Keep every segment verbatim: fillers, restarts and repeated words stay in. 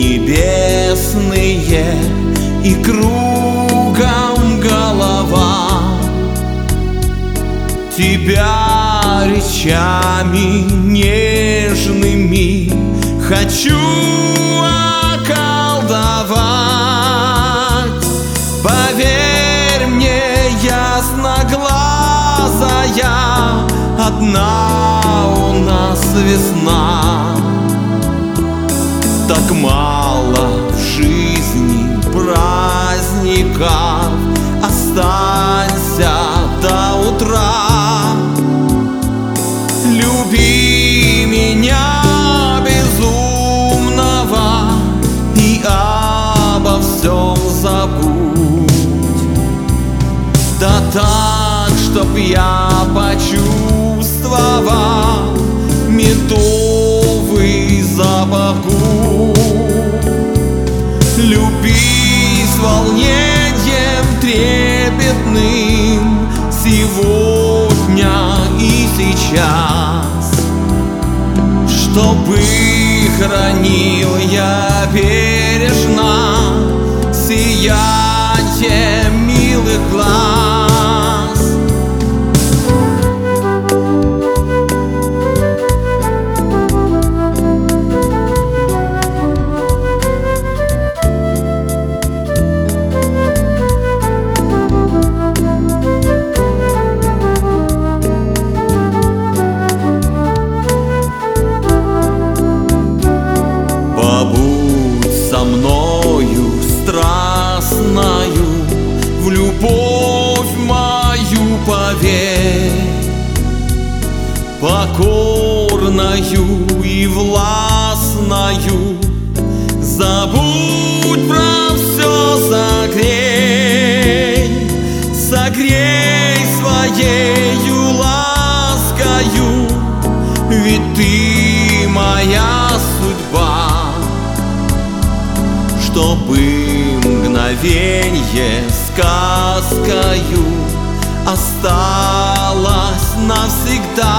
небесные и кругом голова. Тебя речами нежными хочу околдовать. Поверь мне, ясноглазая, одна у нас весна. Так мало в жизни праздников, останься до утра. Люби меня безумного и обо всем забудь. Да так, чтоб я почувствовал медовый запах губ. Люби с волнением трепетным сегодня и сейчас, чтобы хранил я бережно сияние милых глаз. Побудь со мною страстною, в любовь мою поверь, покорною и властною. Забудь про все, согрей, согрей своею ласкою, ведь ты моя судьба. Чтобы мгновенье сказкою осталось навсегда.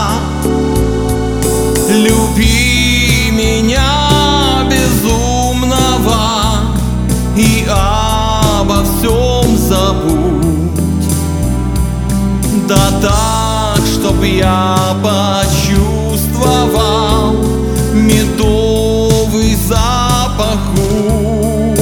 Люби меня безумного и обо всем забудь. Да так, чтоб я почувствовал медовый запах губ.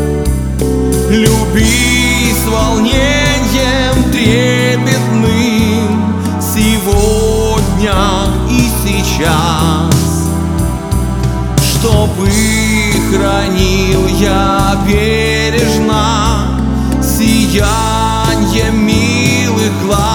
Люби с волнением трепетным сегодня и сейчас, чтобы хранил я бережно сияние милых глаз.